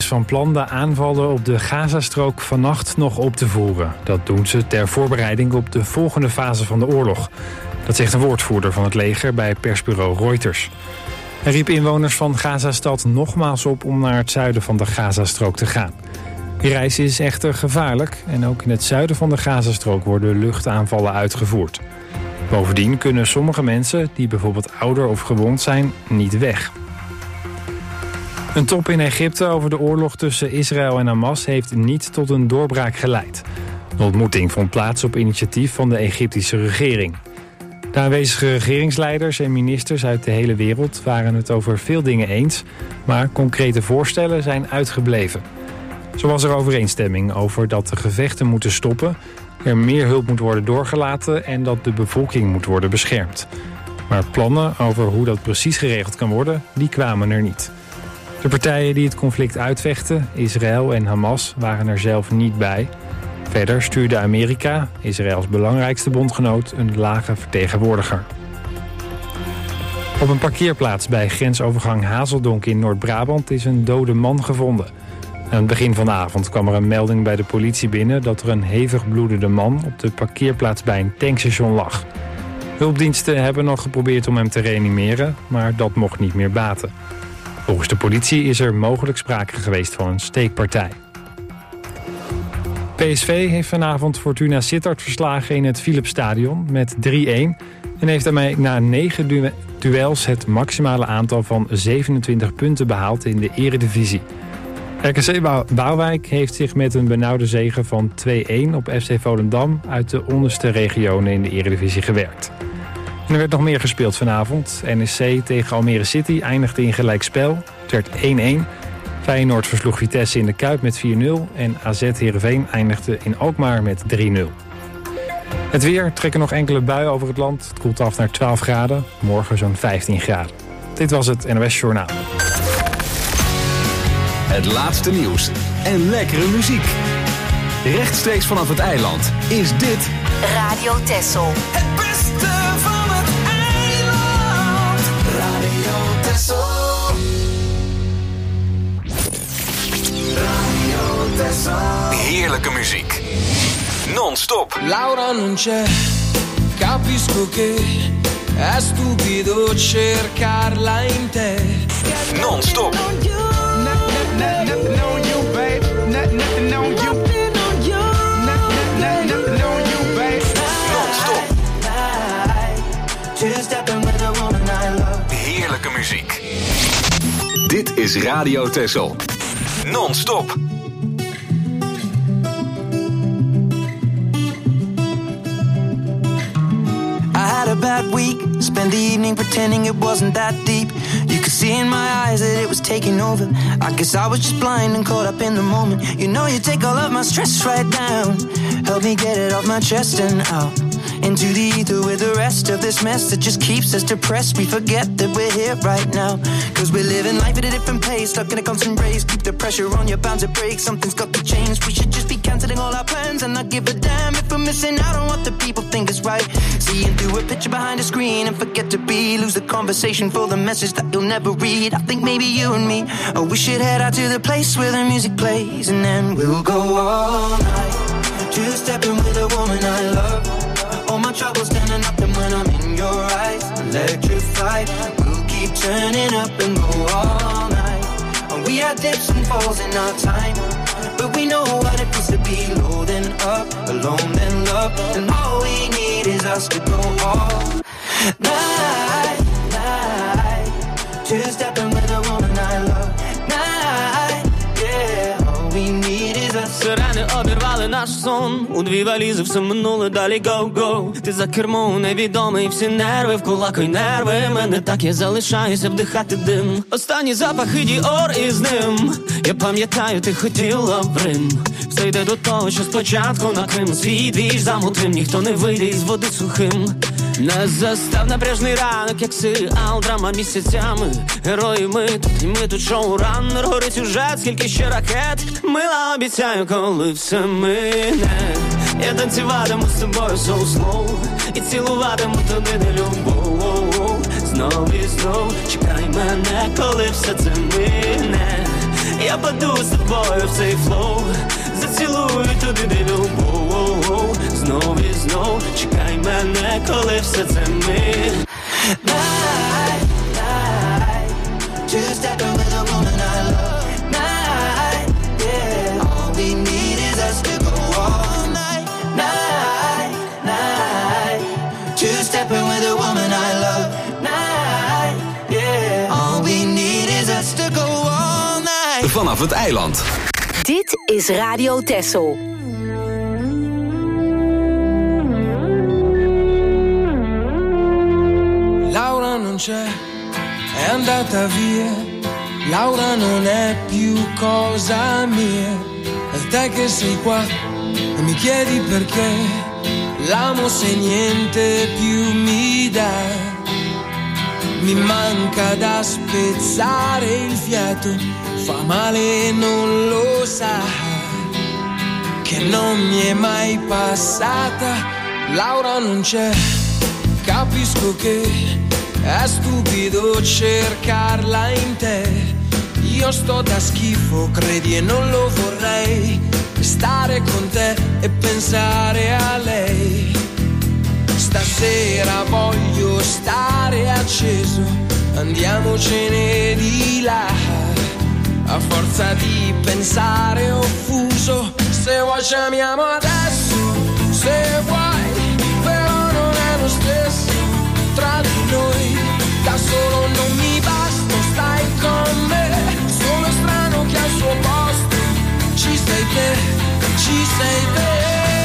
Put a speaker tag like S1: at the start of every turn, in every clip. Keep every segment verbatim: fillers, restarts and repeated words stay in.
S1: van plan de aanvallen op de Gazastrook vannacht nog op te voeren. Dat doen ze ter voorbereiding op de volgende fase van de oorlog. Dat zegt een woordvoerder van het leger bij persbureau Reuters. Hij riep inwoners van Gazastad nogmaals op om naar het zuiden van de Gazastrook te gaan. Die reis is echter gevaarlijk en ook in het zuiden van de Gazastrook worden luchtaanvallen uitgevoerd. Bovendien kunnen sommige mensen, die bijvoorbeeld ouder of gewond zijn, niet weg. Een top in Egypte over de oorlog tussen Israël en Hamas heeft niet tot een doorbraak geleid. De ontmoeting vond plaats op initiatief van de Egyptische regering. De aanwezige regeringsleiders en ministers uit de hele wereld waren het over veel dingen eens, maar concrete voorstellen zijn uitgebleven. Zo was er overeenstemming over dat de gevechten moeten stoppen, er meer hulp moet worden doorgelaten en dat de bevolking moet worden beschermd. Maar plannen over hoe dat precies geregeld kan worden, die kwamen er niet. De partijen die het conflict uitvechten, Israël en Hamas, waren er zelf niet bij. Verder stuurde Amerika, Israëls belangrijkste bondgenoot, een lage vertegenwoordiger. Op een parkeerplaats bij grensovergang Hazeldonk in Noord-Brabant is een dode man gevonden. Aan het begin van de avond kwam er een melding bij de politie binnen dat er een hevig bloedende man op de parkeerplaats bij een tankstation lag. Hulpdiensten hebben nog geprobeerd om hem te reanimeren, maar dat mocht niet meer baten. Volgens de politie is er mogelijk sprake geweest van een steekpartij. P S V heeft vanavond Fortuna Sittard verslagen in het Philipsstadion met drie-een... en heeft daarmee na negen du- duels het maximale aantal van zevenentwintig punten behaald in de eredivisie. R K C Waalwijk heeft zich met een benauwde zege van twee-een op F C Volendam uit de onderste regionen in de eredivisie gewerkt. En er werd nog meer gespeeld vanavond. N E C tegen Almere City eindigde in gelijkspel. Het werd één-één. Feyenoord versloeg Vitesse in de Kuip met vier nul. En A Z Heerenveen eindigde in Alkmaar met drie nul. Het weer trekken nog enkele buien over het land. Het koelt af naar twaalf graden. Morgen zo'n vijftien graden. Dit was het N O S Journaal.
S2: Het laatste nieuws en lekkere muziek. Rechtstreeks vanaf het eiland is dit
S3: Radio Texel.
S4: Het beste van het eiland. Radio Texel. Radio Texel.
S2: heerlijke muziek. Non-stop.
S4: Laura non c'è, capisco che è stupido cercarla in te.
S2: Non-stop.
S4: Nothing on you, babe. Nothing on you. Nothing on you, babe.
S2: Non-stop.
S4: Two stepping with a woman I love.
S2: Heerlijke muziek. Dit is Radio Texel. Non-stop.
S5: I had a bad week, spent the evening pretending it wasn't that deep. You could see in my eyes that it was taking over. I guess I was just blind and caught up in the moment. You know you take all of my stress right down. Help me get it off my chest and out into the ether with the rest of this mess that just keeps us depressed. We forget that we're here right now, cause we're living life at a different pace, stuck in a constant race. Keep the pressure on, you're bound to break. Something's got to change. We should just be cancelling all our plans and not give a damn if we're missing out on what the people think is right. Seeing through a picture behind a screen and forget to be, lose the conversation for the message that you'll never read. I think maybe you and me, oh, we should head out to the place where the music plays, and then we'll go all night, two-stepping with a woman I love. All my troubles standing up, and when I'm in your eyes, electrified. We'll keep turning up and go all night. And we had dips and falls in our time, but we know what it feels to be low then up, alone then love. And all we need is us to go all night, night. Two-stepping with a woman I love. Night, yeah. All we need is us.
S6: Сирени обірвали наш сон. У дві валізи все минуле, далі go-go. Ти за кермом невідомий, всі нерви в кулак і нерви. Мене так, я залишаюся вдихати дим. Останні запахи Діор із ним. Я пам'ятаю, ти хотіла в Рим. Все йде до того, що спочатку на Крим. Свій двіж замотрим, ніхто не вийде із води сухим. Не застав напряжний ранок, як серіал, драма місяцями. Герої ми тут, і ми тут шоураннер. Горить сюжет, скільки ще ракет. Мила, обіцяю, коли все мине. Я танцюватиму з тобою so slow. І цілуватиму тобі не любов. Знов і знов чекай мене, коли все це мине. Я паду з тобою в цей флоу, зацілую туди, де любов. Знов і знов чекай мене, коли все це ми.
S5: Night, night, two stepping with a woman I love. Night, yeah, all we need is us to go all night. Night, night, two stepping with a woman I love. Night, yeah, all we need is us to go all night.
S2: Vanaf het eiland.
S3: Dit is Radio Texel.
S7: Laura non c'è, è andata via. Laura non è più cosa mia. E te che sei qua e mi chiedi perché l'amo se niente più mi dà. Mi manca da spezzare il fiato, fa male e non lo sa, che non mi è mai passata. Laura non c'è, capisco che è stupido cercarla in te. Io sto da schifo, credi e non lo vorrei, stare con te e pensare a lei. Stasera voglio stare acceso, andiamocene di là. A forza di pensare offuso, se vuoi ci amiamo adesso, se vuoi, però non è lo stesso tra di noi. Da solo non mi basta, stai con me, sono strano che al suo posto ci sei te, ci sei te.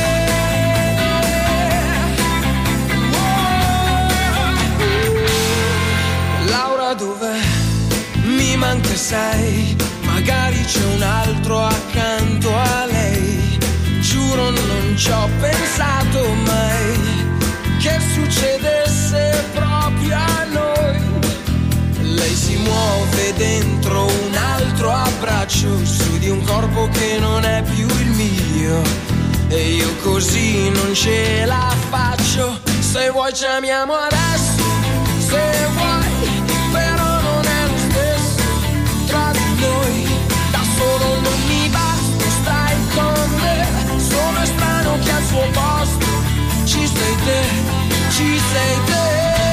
S7: Laura dov'è? Mi manca sei, magari c'è un altro accanto a lei. Giuro non ci ho pensato mai che succedesse proprio a noi. Lei si muove dentro un altro abbraccio, su di un corpo che non è più il mio, e io così non ce la faccio. Se vuoi ci amiamo adesso, se vuoi, però non è lo stesso tra di noi. Da solo non mi basta, stai con me, sono strano che al suo posto ci sei te, ci sei te.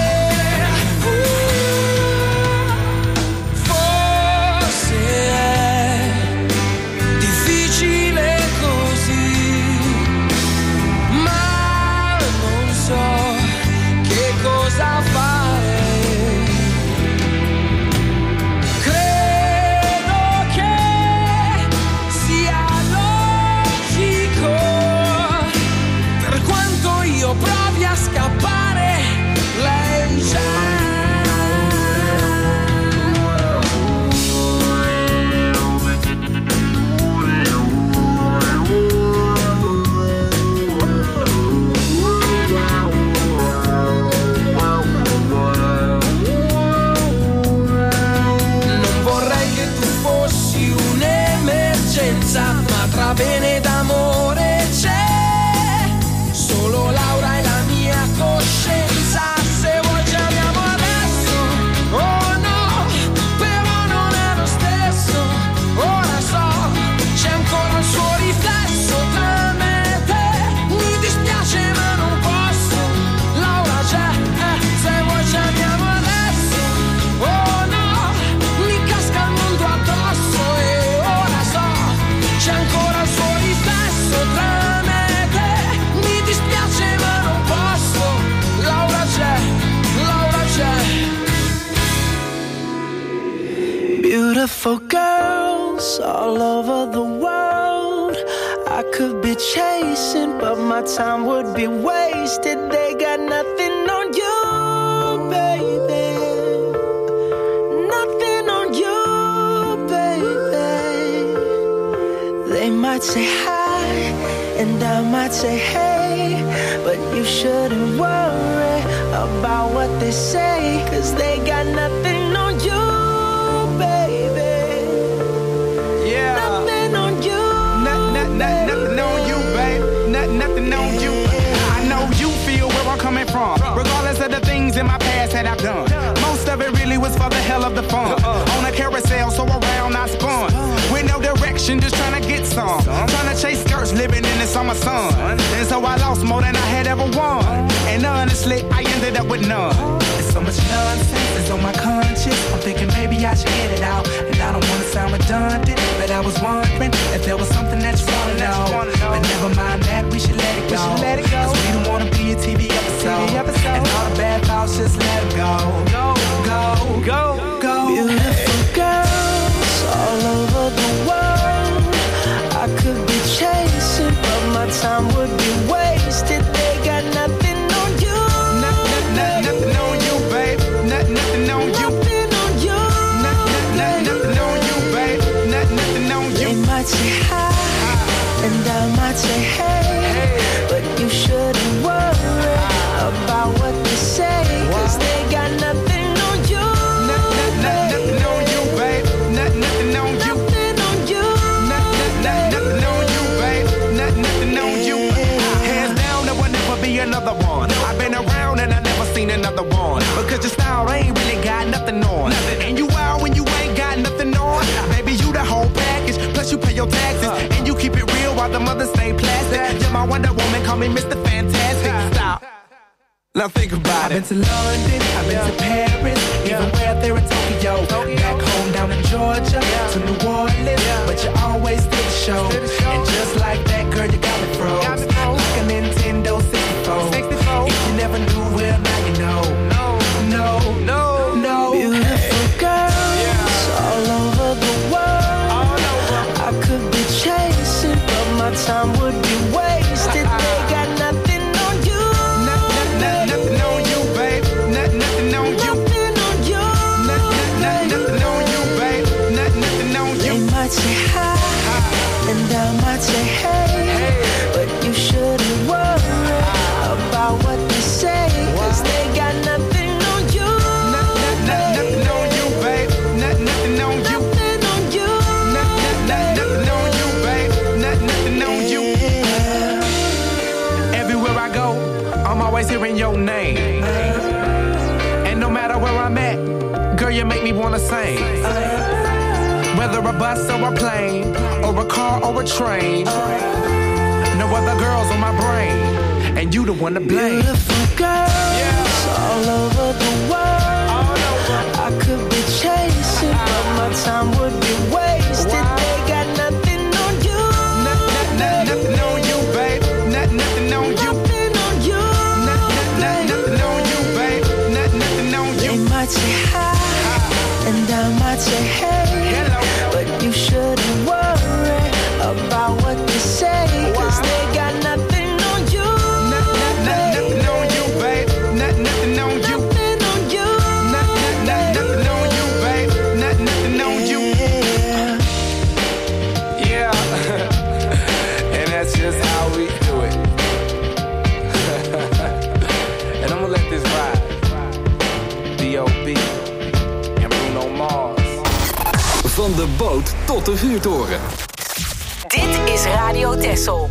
S7: Uh, forse è difficile così, ma non so che cosa fare. Credo che sia logico, per quanto io provi a scappare, lei c'è. Non vorrei che tu fossi un'emergenza, ma tra bene ed amore c'è solo Laura e la mia coscienza. Se vuoi ci amiamo adesso, oh no, però non è lo stesso. Ora so, c'è ancora il suo riflesso tra me e te. Mi dispiace ma non posso, Laura c'è, eh, se vuoi ci amiamo adesso, oh no, mi casca il mondo addosso. E ora so, c'è ancora il suo riflesso tra me e te. Mi dispiace ma non posso, Laura c'è, Laura c'è.
S5: Beautiful girls all over the world, I could be chasing, but my time would be wasted. They got nothing on you, baby. Nothing on you, baby. They might say hi, and I might say hey, but you shouldn't worry about what they say, 'cause they got nothing on you, baby.
S4: Yeah.
S5: Nothing on you.
S4: Not, not, not, nothing on you, babe. Not, nothing on you. I know you feel where I'm coming from, regardless of the things in my past that I've done. Most of it really was for the hell of the fun. On a carousel, so around I spun. With action, just trying to get some. Trying to chase skirts, living in the summer sun. And so I lost more than I had ever won. And honestly, I ended up with none. There's so much nonsense that's on my conscience. I'm thinking maybe I should get it out. And I don't want to sound redundant, but I was wondering if there was something that you want to know. But never mind that, we should let it go. Cause we don't want to be a T V episode. And all the bad thoughts, just let them go. Go, go, go, go.
S7: Beautiful girls all over the world. I could be chasing, but my time would be wasted. They got nothing on you.
S4: Nothing, nothing, nothing on you, babe. Nothing, nothing on you.
S7: Nothing on you.
S4: Nothing, nothing, nothing on you, babe. Nothing, nothing on you.
S7: They might say hi, and I might say hey, but you shouldn't worry about what they say, cause they got nothing on you.
S4: Nothing, nothing on you, babe. Nothing, nothing on you.
S7: Nothing on you.
S4: Nothing, nothing on you, babe. Nothing, nothing on you. Hands down, there will never be another one. I've been around and I never seen another one. Because your style ain't really got nothing on. And you out when you ain't got nothing on. Baby, you the whole package. Plus you pay your taxes. And you keep it real while the mothers stay plastic. You're my Wonder Woman, call me Mister Fantastic. Stop. Now think about it. I've been to London, I've been to Paris, even where there in Tokyo. Back home down in Georgia, to New Orleans, but you always did the show. And just like that, girl, you got me froze. Like a Nintendo sixty-four. If you never knew, well, now you know. No, no, no.
S7: Beautiful girls all over the world. I could be chasing, but my time would be wasted. They got nothing on you.
S4: Nothing on you, babe. Nothing on you.
S7: Nothing on you.
S4: Nothing on you, babe. Nothing on you.
S7: They might say hi, and I might say hey, but you shouldn't worry about what they say, cause they got nothing on you.
S4: Nothing on you, babe. Nothing on you.
S7: Nothing on you.
S4: Nothing on you, babe. Nothing on you. Everywhere I go, I'm always hearing your name. And no matter where I'm at, girl, you make me wanna sing. Whether a bus or a plane, or a car or a train, no other girls on my brain, and you the one to blame.
S7: Beautiful girls all over the world. I could be chasing, but my time would be wasted. They got nothing on you.
S4: Nothing on you, babe. Nothing on you.
S7: Nothing on you.
S4: Nothing on you, babe. Nothing on you.
S7: They might say hi, and I might say hey, but you shouldn't worry about what they say, cause they got nothing on you.
S4: Nothing on you, babe. Nothing on you.
S7: Nothing on you.
S4: Nothing on you, babe. Nothing on you. Yeah. And that's just how we do it. And I'm gonna let this ride. B O B en Bruno Mars.
S2: Van de boot tot de vuurtoren.
S3: Dit is Radio Texel.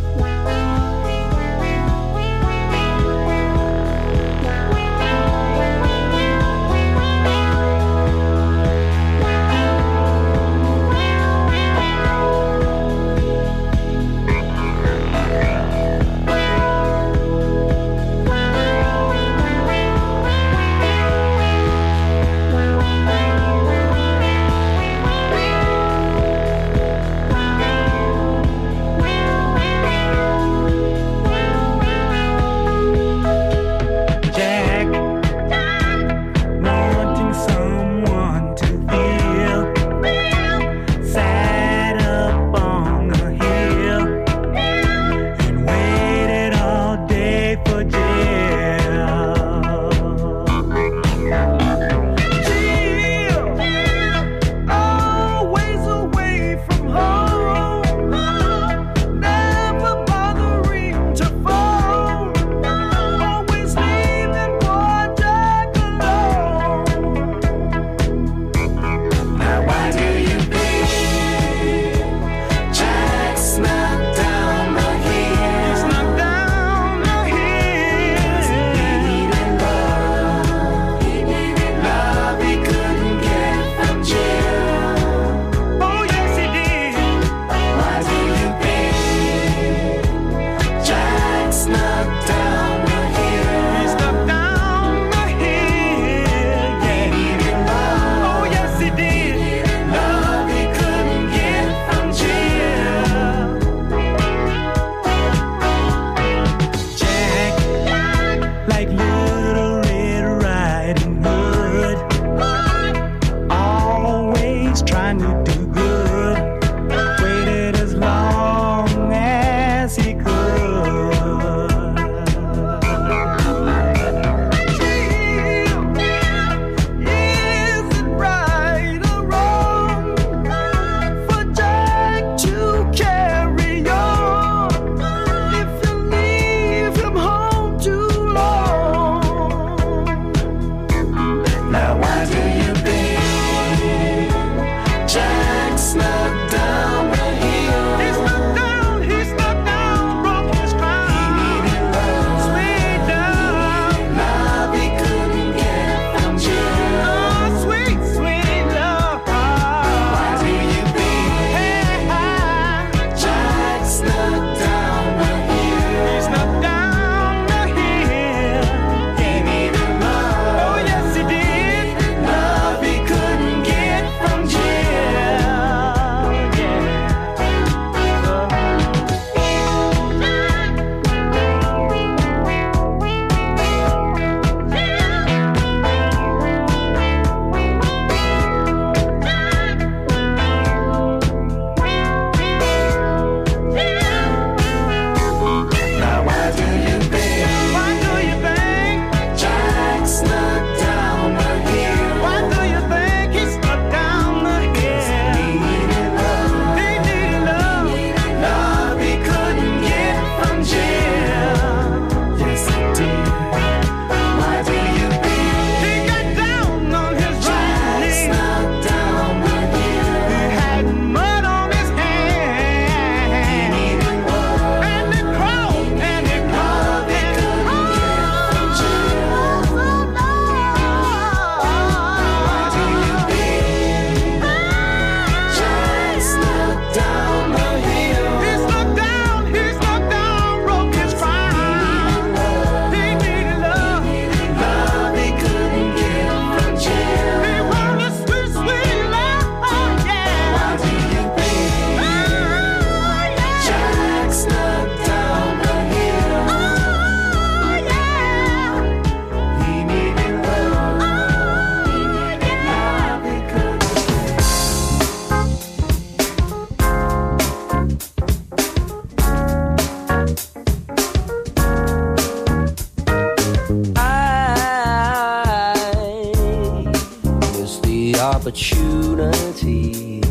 S8: opportunity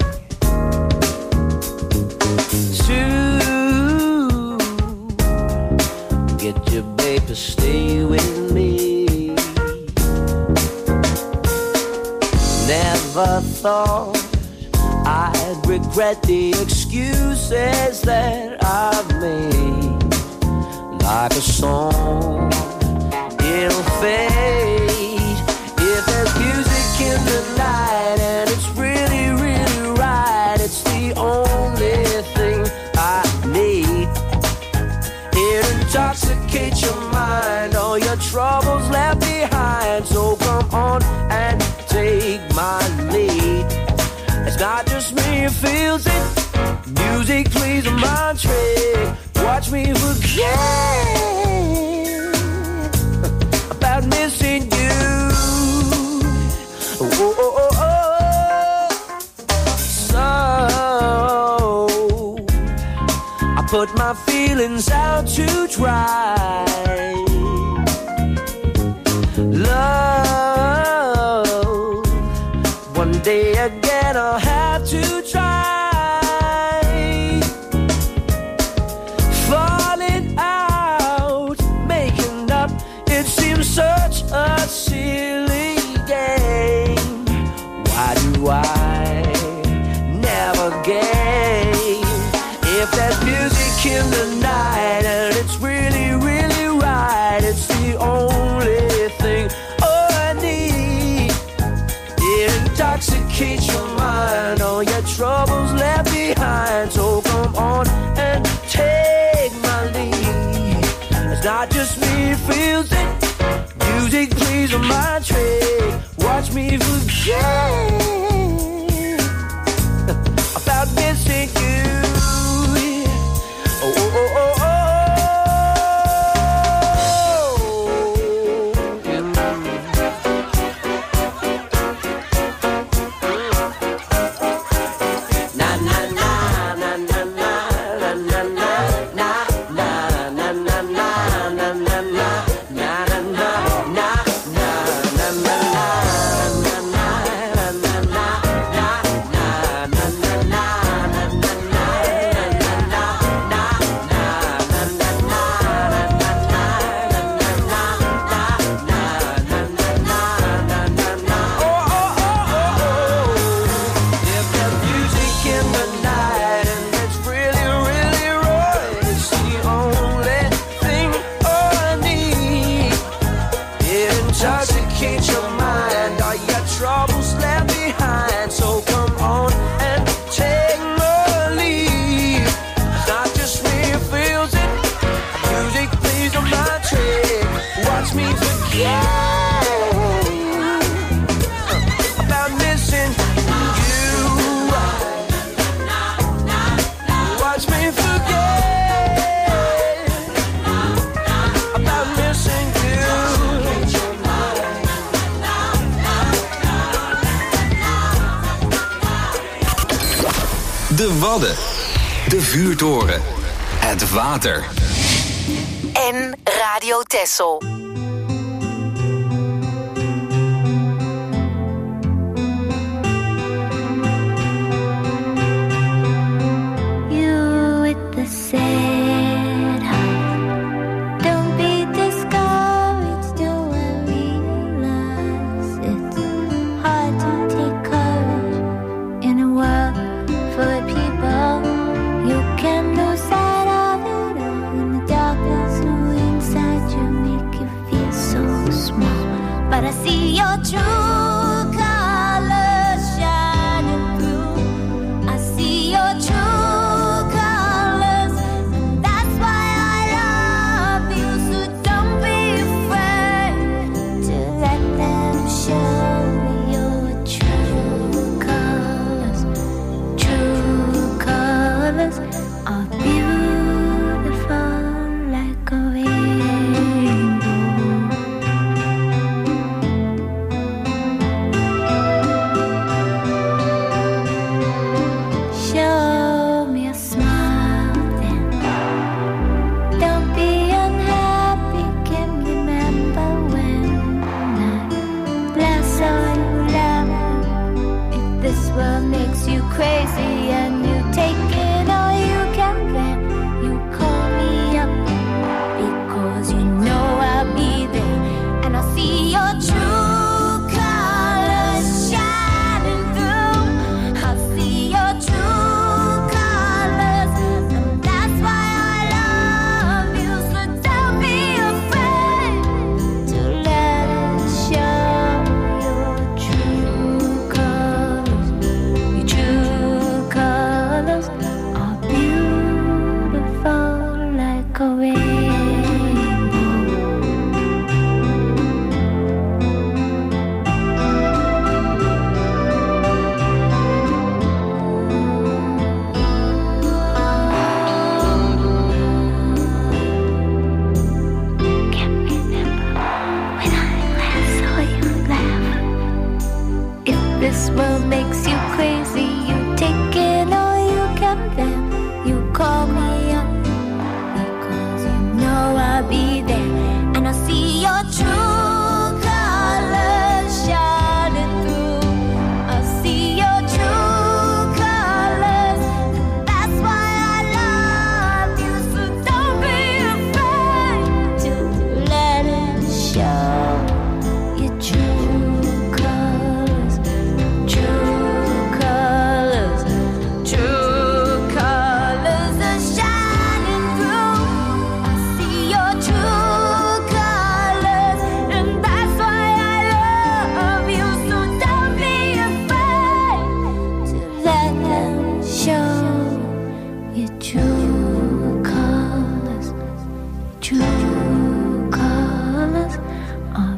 S8: to get your babe to stay with me. Never thought I'd regret the excuses that I've made. Like a song, it'll fade. If there's music in the night and it's really, really right, it's the only thing I need. It intoxicates your mind, all your troubles left behind. So come on and take my lead. It's not just me who feels it. Music plays a mind trick. Watch me forget about missing you. Oh, oh, oh, oh. So I put my feelings out to dry. Love, one day again I'll have to try. Falling out, making up, it seems such a silly game. Why do I never gain? If there's music in the night and it's really, really right, it's the only thing I need. It intoxicates your mind, all your troubles left behind. So come on and take my lead. It's not just me who feels it. Music plays on my trick. Watch me forget about missing you. Oh, oh, oh, oh, oh.
S2: De Wadden, de vuurtoren, het water.
S3: En Radio Texel.
S9: your true colors, true colors are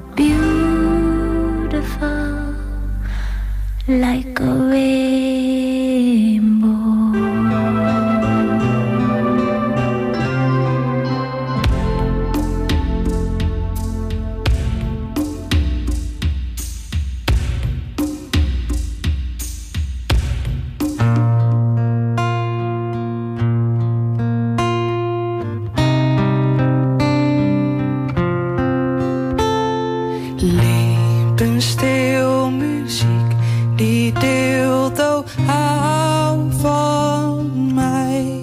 S9: beautiful like a rainbow.
S7: Stil muziek die deelt, oh hou van mij.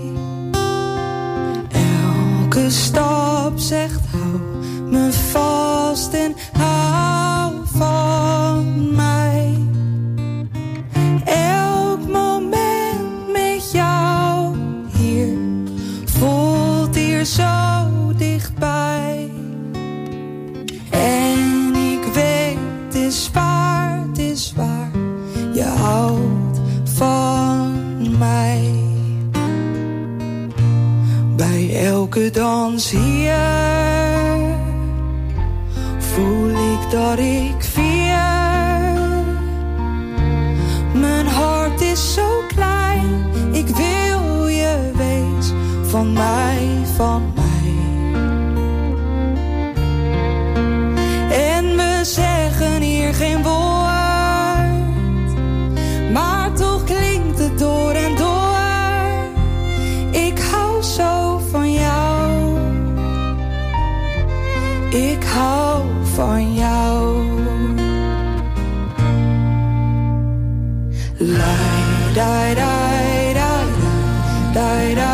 S7: Elke stap zegt hou me vast en hou van mij. Elk moment met jou hier voelt hier zo dichtbij. En ik weet het is waar, het is waar, je houdt van mij. Bij elke dans hier voel ik dat ik vier. Mijn hart is zo klein, ik wil je wees van mij, van mij. En we zeggen hier geen woord, maar toch klinkt het door en door. Ik hou zo van jou, ik hou van jou. Lai, dai, dai, dai, dai, dai.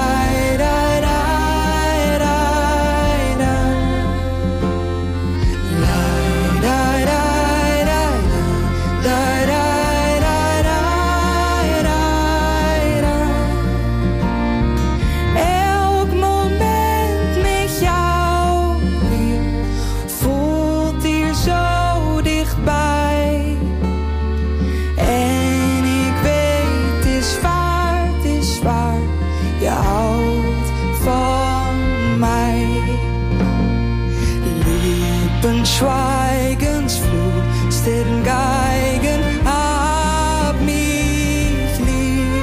S7: Schweigensflut, Geigen hab mich lieb.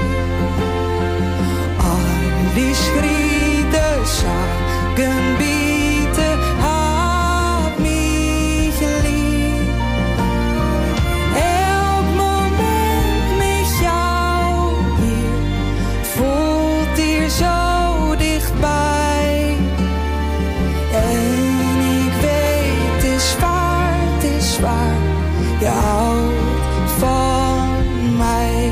S7: All die Schritte sagen bitte hab mich lieb. Elk moment met jou hier voelt hier zo dichtbij. En je houdt van mij.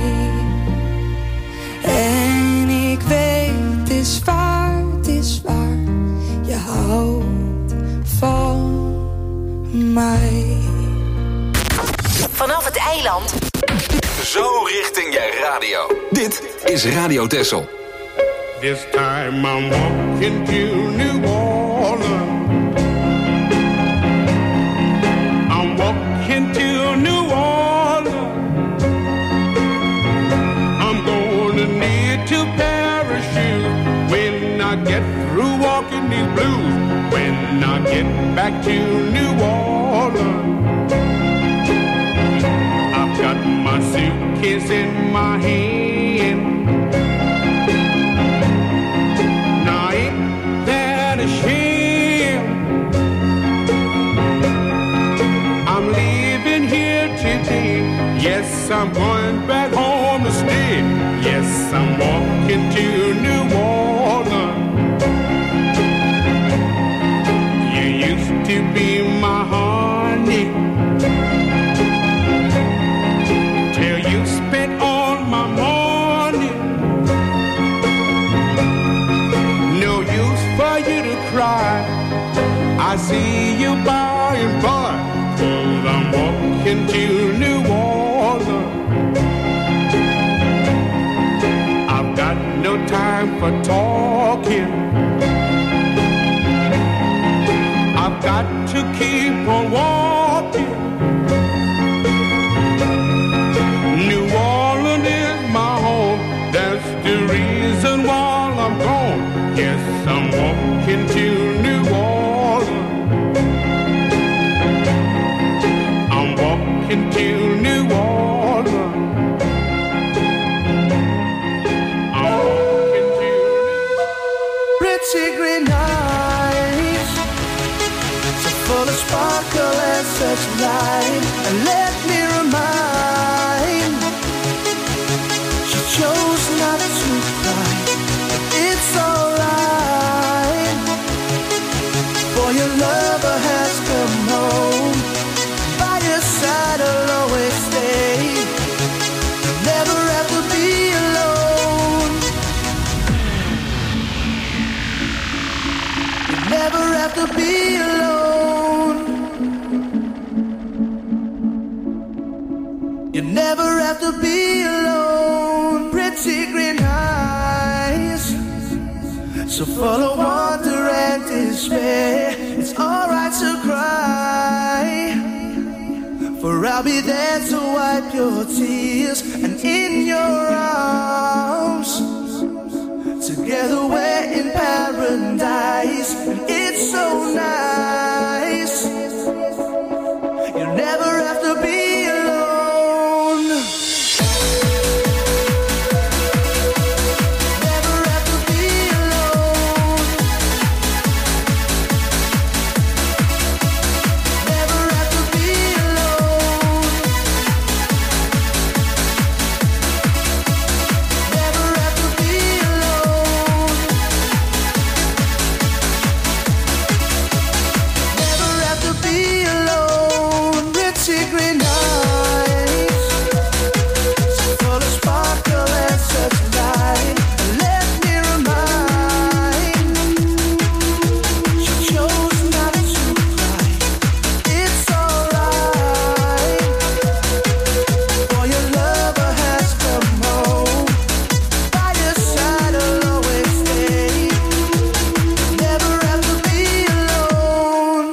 S7: En ik weet, het is waar, het is waar. Je houdt van mij.
S3: Vanaf het eiland.
S2: Zo richting je radio. Dit is Radio Texel.
S10: This time I'm walking to New Orleans. Into New Orleans, I'm gonna need to parachute when I get through walking these blues. When I get back to New Orleans, I've got my suitcase in my hand. Now ain't that a shame? Yes, I'm going back home to stay. Yes, I'm walking to New Orleans. You used to be my honey, till you spent all my money. No use for you to cry, I see you by and by, 'cause I'm walking to New Orleans. No time for talking, I've got to keep on walking. New Orleans is my home, that's the reason why I'm Yes, I'm walking to New Orleans. I'm walking to New Orleans. I'm walking to New Orleans.
S7: Pretty green eyes, so full of sparkle and such light. And let me remind, she chose not to cry, but it's alright. For your lover has come home, by your side I'll always stay. You'll never have to be alone. You'll never have to be alone. You never have to be alone. Pretty green eyes, so full of wonder and despair. It's alright to cry, for I'll be there to wipe your tears. And in your arms, together we're in paradise. And it's so nice. You'll never have to be alone. Never have to be alone. Never have to be alone. Never have to be alone. Never have to be alone. Pretty green eyes, so full of sparkle and such light. Let me remind, she chose not to cry. It's alright, for your lover has come home. By your side I'll always stay. Never have to be alone.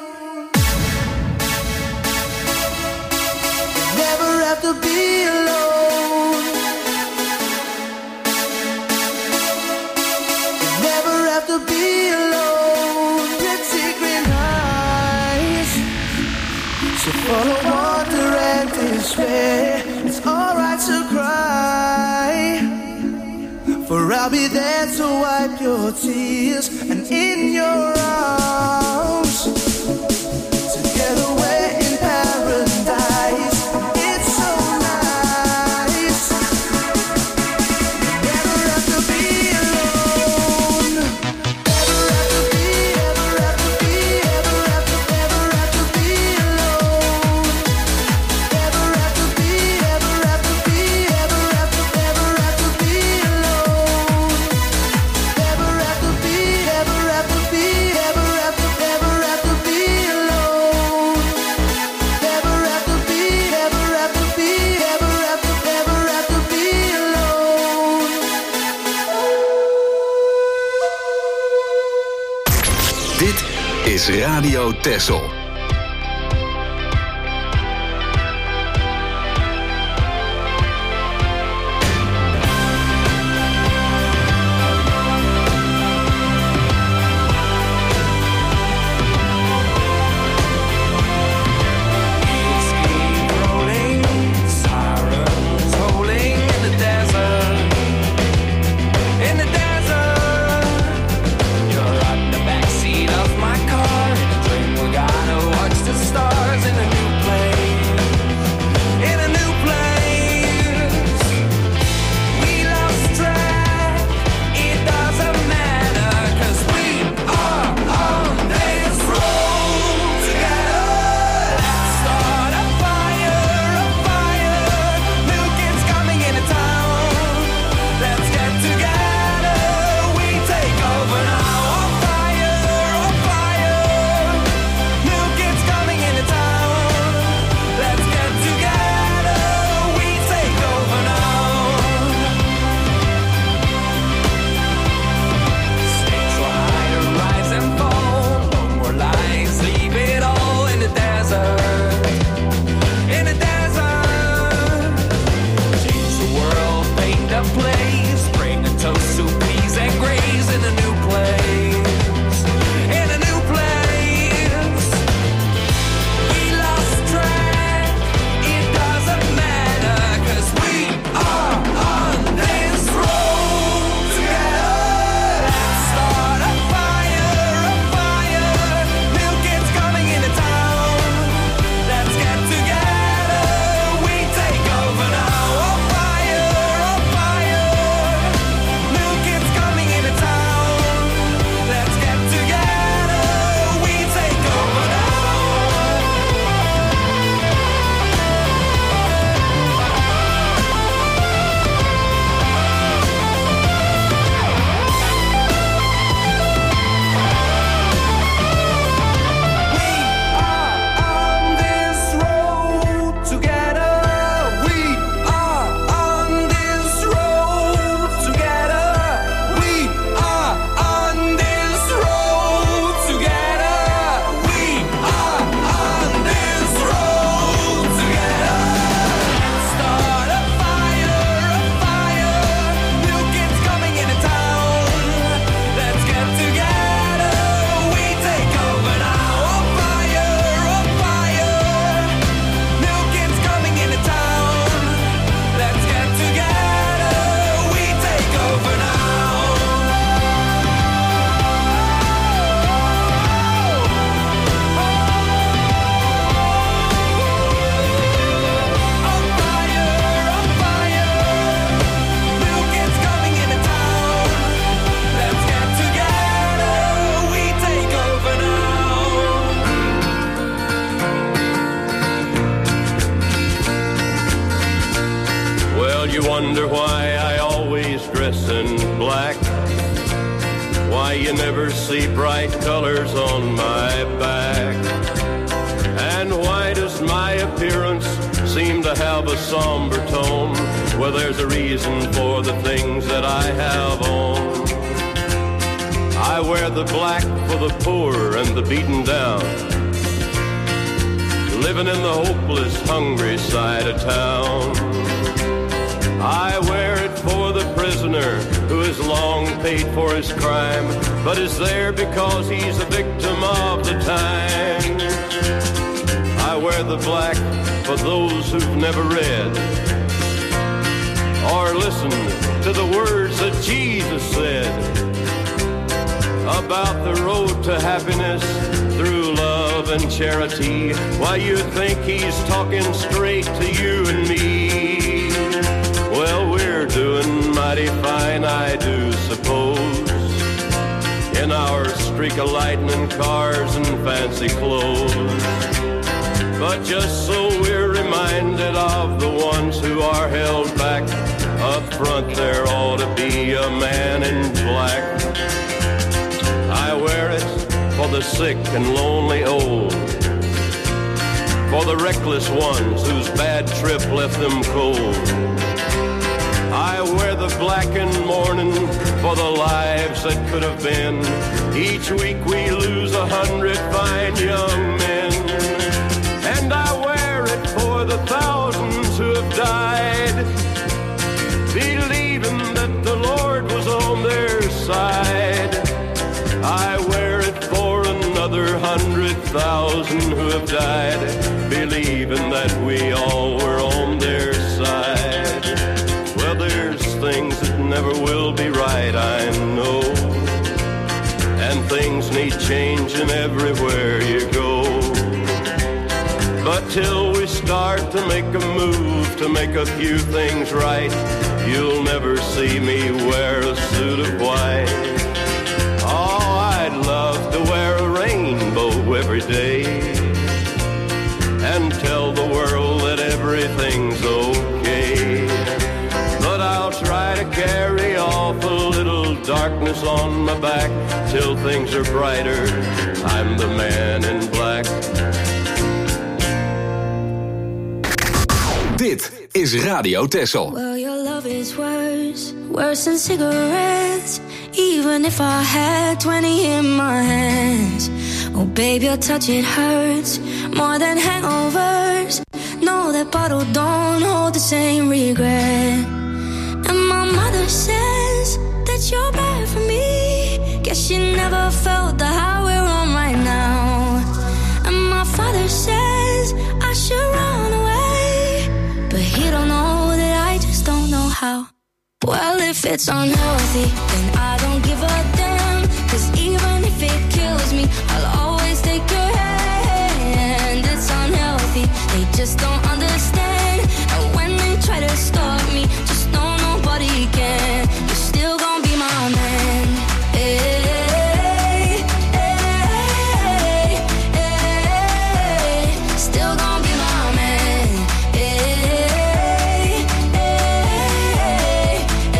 S7: Never have to be alone. Never have to be alone. Pretty green eyes, so full of wonder and despair. It's alright to cry, for I'll be there to wipe your tears. And in your arms, together we're in paradise. It's so nice. Never have to be alone. Never have to be, ever have to be, ever have to, ever have to be alone. Never have to be, ever have to be, ever have to, ever have to be alone. Never have to be, ever have to be, ever have to, ever have to be alone. Never have to be, ever have to be, ever have to, ever have to be alone.
S2: Dit is Radio Texel.
S7: Sirens howling in the desert. In the desert, you're at the backseat of my car. In a dream we got away.
S11: why you never see bright colors on my back? And why does my appearance seem to have a somber tone? Well, there's a reason for the things that I have on. I wear the black for the poor and the beaten down, living in the hopeless, hungry side of town. I wear it for the prisoner who has long paid for his crime, but is there because he's a victim of the time. I wear the black for those who've never read or listened to the words that Jesus said about the road to happiness through love and charity. Why, you think he's talking straight to you and me? Well, we're doing mighty fine, I do suppose, in our streak of lightning cars and fancy clothes. But just so we're reminded of the ones who are held back, up front there ought to be a man in black. I wear it for the sick and lonely old, for the reckless ones whose bad trip left them cold. I wear the black in mourning for the lives that could have been. Each week we lose a hundred fine young men. And I wear it for the thousands who have died, believing that the Lord was on their side. I wear it for another hundred thousand who have died, believing that we all were on their side. Well, there's things that never will be right, I know, and things need changing everywhere you go. But till we start to make a move to make a few things right, you'll never see me wear a suit of white. Oh, I'd love to wear a rainbow every day and tell the world that everything's okay. But I'll try to carry off a little darkness on my back till things are brighter. I'm the man in black.
S2: Dit is Radio Texel.
S9: Well, your love is worse, worse than cigarettes. Even if I had twenty in my hands. Oh, babe, your touch, it hurts more than hangovers. No, that bottle don't hold the same regret. And my mother says that you're bad for me. Guess she never felt the high we're on right now. And my father says I should run away, but he don't know that I just don't know how. Well, if it's unhealthy, then I don't give a damn. Cause even if it kills me, I'll always take your hand. It's unhealthy, they just don't understand. And when they try to stop me, just know nobody can. You're still gonna be my man. Hey, hey, hey, hey. Still gonna be my man. Hey, hey,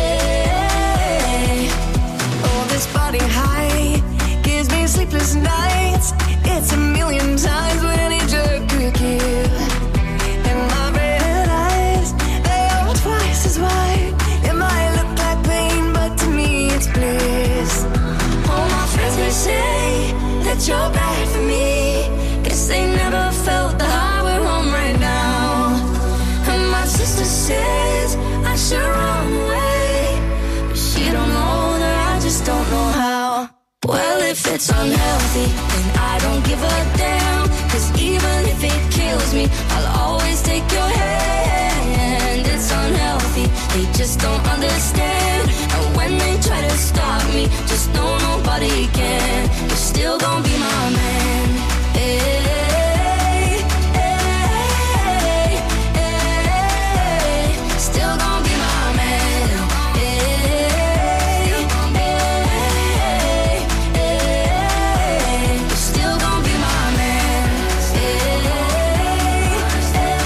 S9: hey. Oh, this body high gives me sleepless nights. It's a million times what any jerk could give. And my red eyes, they are twice as wide. It might look like pain, but to me it's bliss. All my friends, they say that you're bad for me. Guess they never felt the high we're on right now. And my sister says I should run away, but she don't know that I just don't know how. Well, if it's unhealthy, then I don't give a damn. Cause even if it kills me, I'll always take your hand. It's unhealthy, they just don't understand. And when they try to stop me, just know nobody can. You're still gonna be my man. Hey, hey, hey, hey. Still gonna be my man. Hey, hey, hey, hey. You're still gonna be my man. Hey, hey,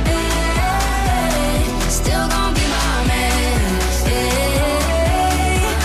S9: hey. Still gonna be my man. Hey, hey, hey.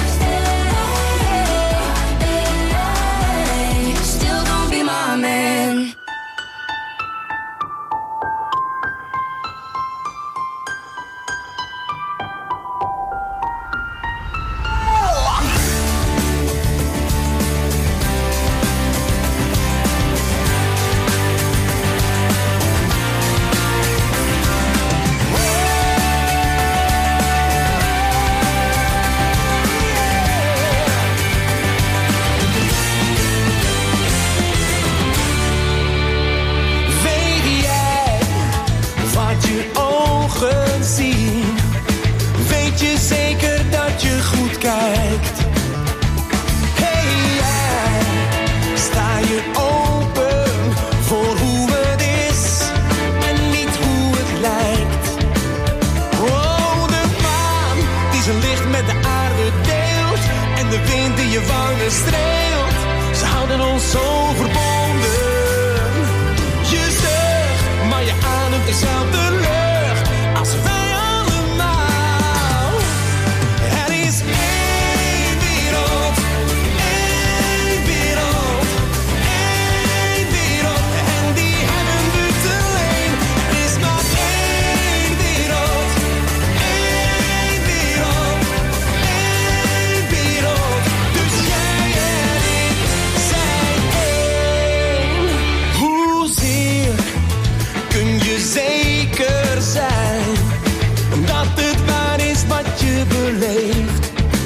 S7: je wangen streelt. Ze houden ons zo verbonden. Je zucht, maar je ademt dezelfde lucht als wij allemaal. Er is één wereld, één wereld, één wereld. En die hebben we te leen. Er is maar één wereld, één wereld, één wereld. Dus jij en ik zijn één. Hoezeer kun je zeker zijn dat het waar is wat je beleeft?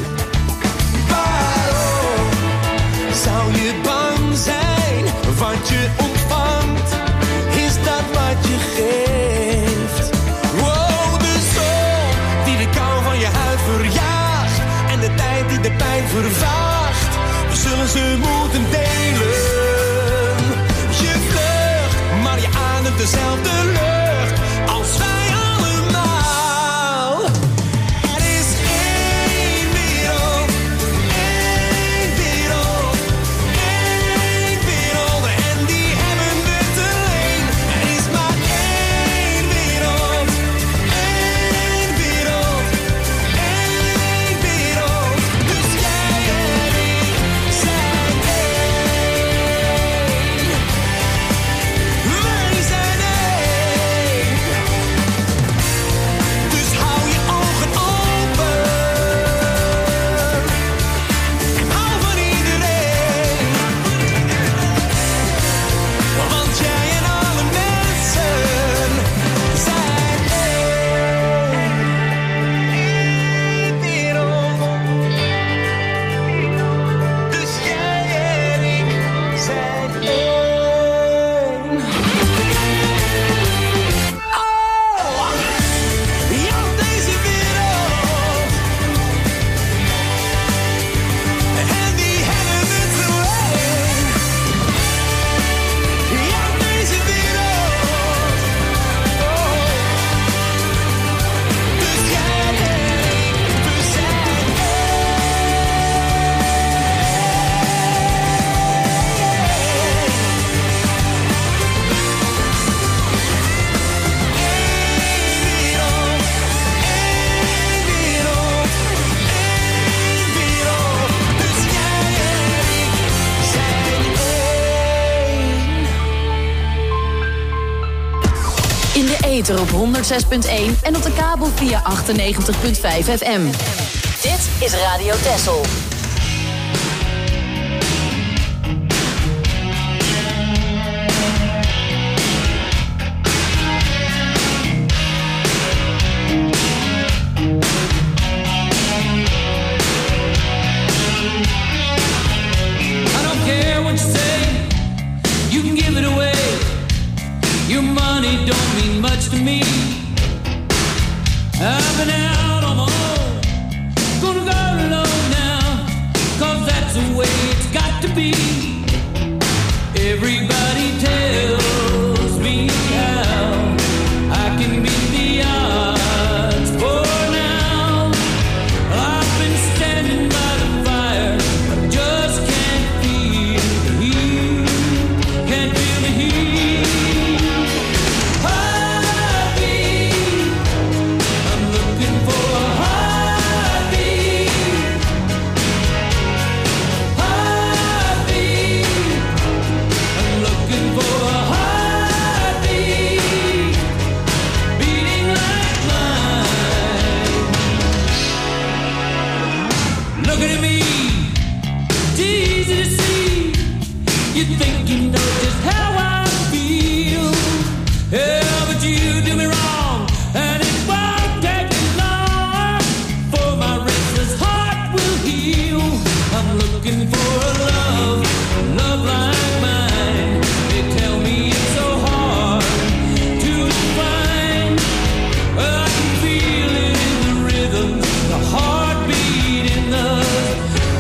S7: Waarom zou je bang zijn? Wat je ontvangt, is dat wat je geeft. Wow, de zon die de kou van je huid verjaagt en de tijd die de pijn vervaagt, we zullen ze moeten delen. Je vlucht, maar je ademt dezelfde lucht als wij allemaal. Er is één wereld, één wereld, één wereld. En die hebben we te leen. Er is maar één wereld, één wereld, één wereld. Dus jij en ik zijn één. Wij zijn één. Dus hou je ogen open en hou van iedereen. Want jij en alle mensen zijn één. Eén wereld. Dus jij en ik zijn één. Oh, ja, deze wereld. En die hebben we te leen. Ja, deze wereld. Oh, dus jij en ik, we zijn
S12: In de ether op honderdzes punt één en op de kabel via achtennegentig punt vijf F M. Dit is Radio Texel.
S13: I don't care what you say, you can give it away. Your money don't mean much to me. I've been out on my own, gonna go alone now, 'cause that's the way it's got to be. Everybody tells me how I can beat the odds for now. I've been standing by the fire, I just can't feel the heat, can't feel the heat. Heartbeat, I'm looking for a heartbeat. Heartbeat, I'm looking for a heartbeat, beating like mine. Looking at me, it's easy to see. You think you know just how I feel. Yeah, but you do me wrong, and it won't take me long for my restless heart will heal. I'm looking for a love, love like mine. They tell me it's so hard to define. Well, I can feel it in the rhythm, the heartbeat in the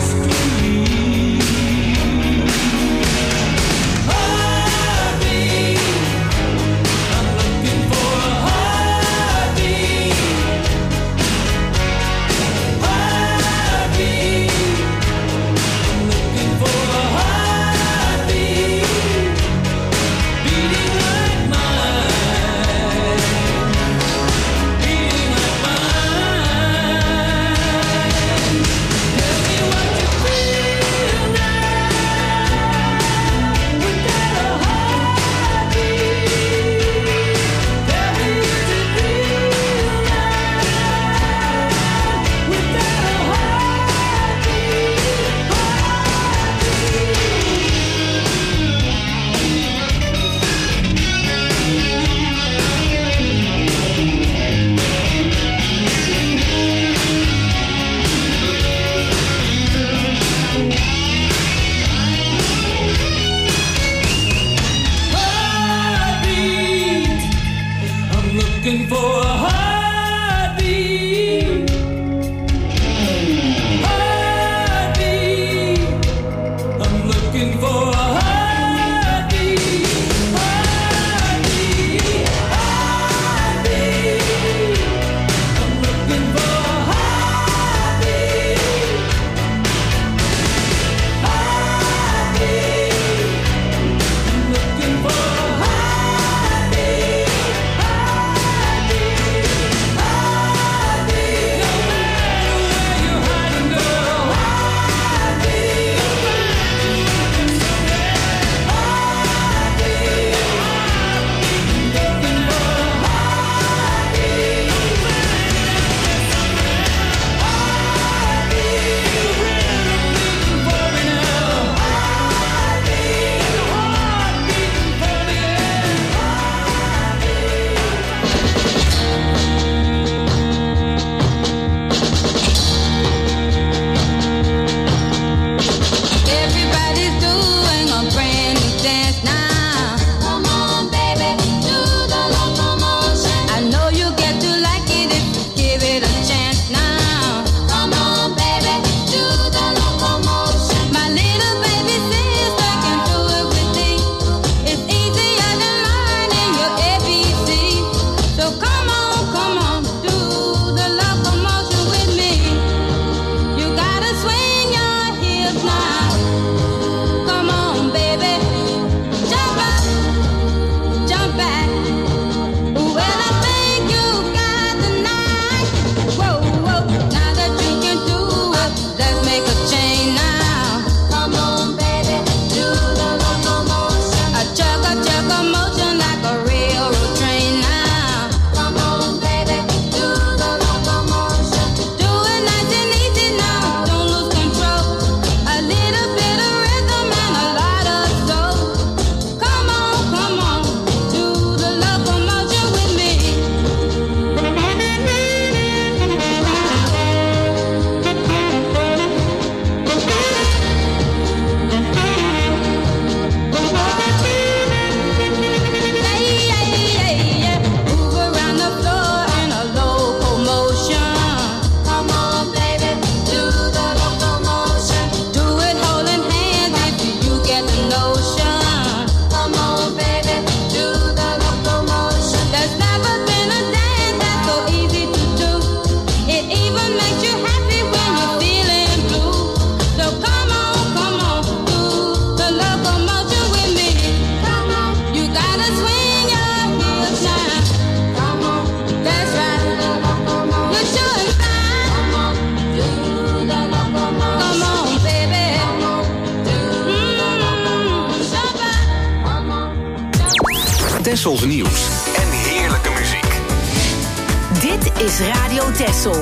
S2: Tessels nieuws en heerlijke muziek.
S3: Dit is Radio Tessel.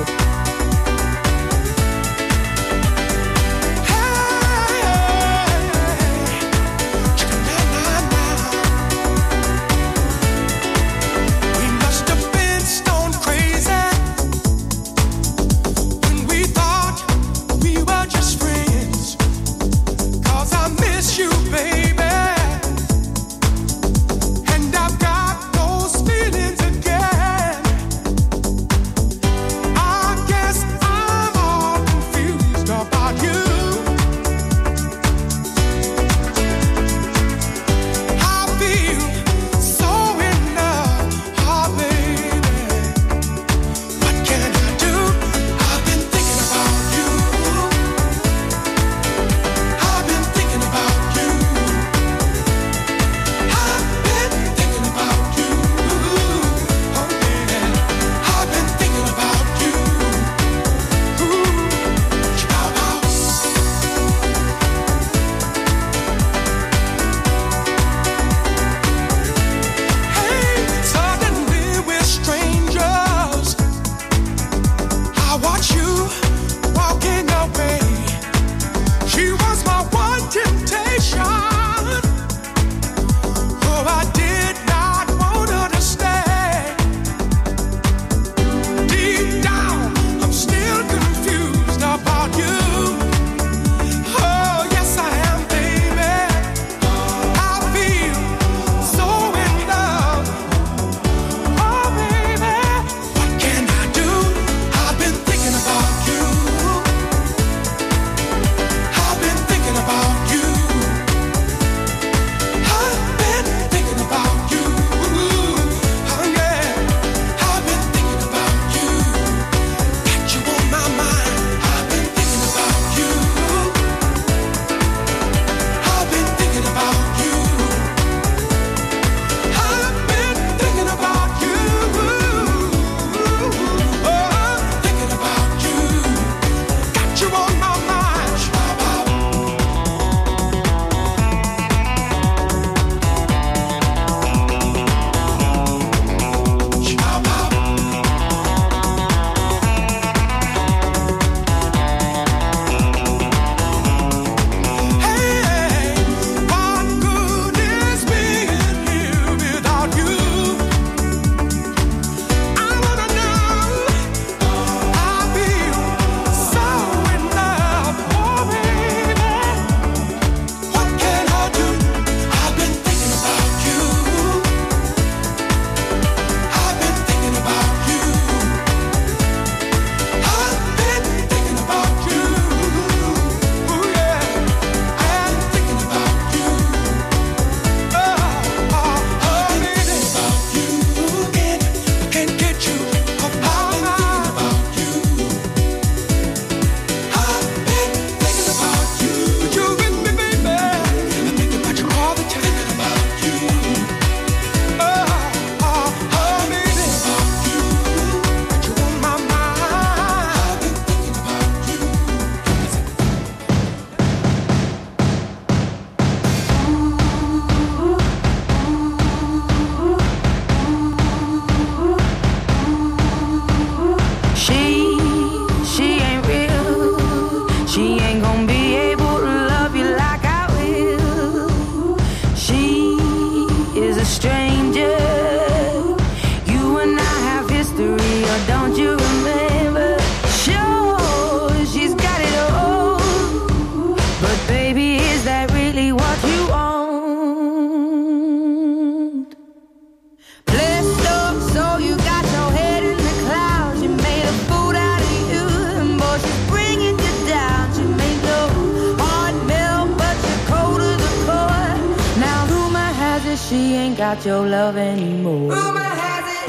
S14: She ain't got your love anymore. Rumor has it.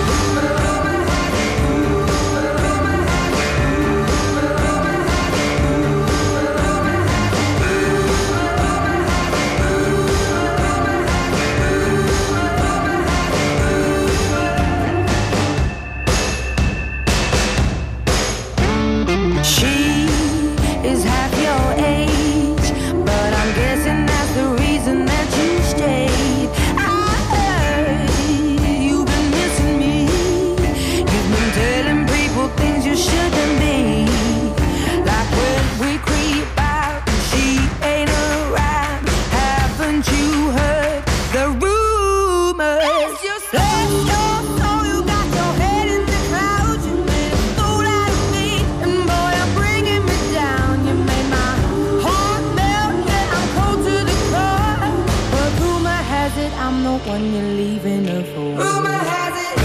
S14: She is half your age, but I'm guessing that's the reason that you stayed. I heard when you're leaving her for. Rumor has it.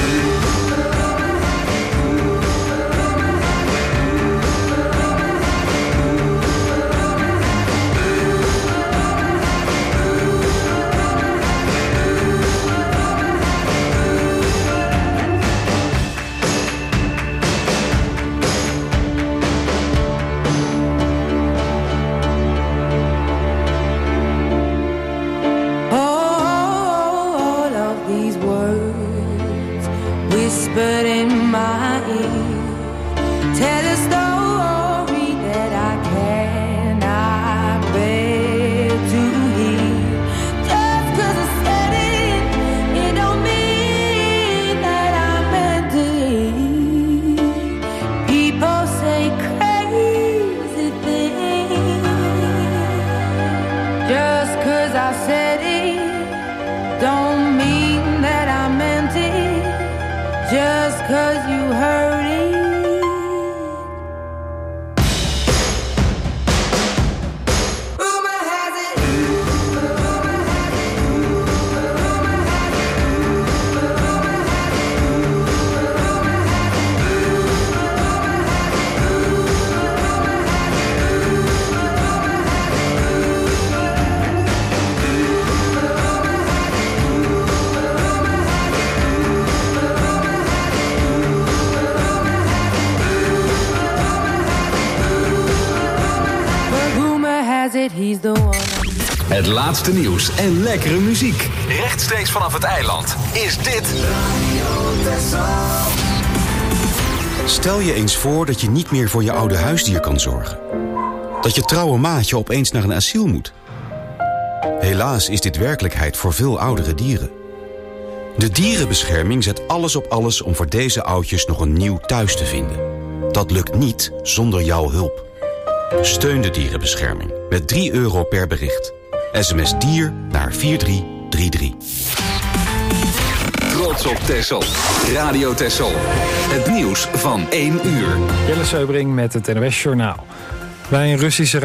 S14: Whispered in my ear, tell a story that I cannot bear to hear. Just 'cause I said it, it don't mean that I meant it. People say crazy things. Just 'cause I said it, don't mean that I meant it. Just 'cause you heard it. Rumor has it. Rumor has it. Rumor has it. Rumor has it. Rumor has it. Rumor has it, he's the one.
S2: Het laatste nieuws en lekkere muziek. Rechtstreeks vanaf het eiland is dit
S15: Stel je eens voor dat je niet meer voor je oude huisdier kan zorgen. Dat je trouwe maatje opeens naar een asiel moet. Helaas is dit werkelijkheid voor veel oudere dieren. De dierenbescherming zet alles op alles om voor deze oudjes nog een nieuw thuis te vinden. Dat lukt niet zonder jouw hulp. Steun de dierenbescherming met drie euro per bericht. S M S dier naar vier drie drie drie.
S2: Trots op Texel. Radio Texel. Het nieuws van één uur.
S1: Jelle Seubring met het N O S Journaal. Bij een Russische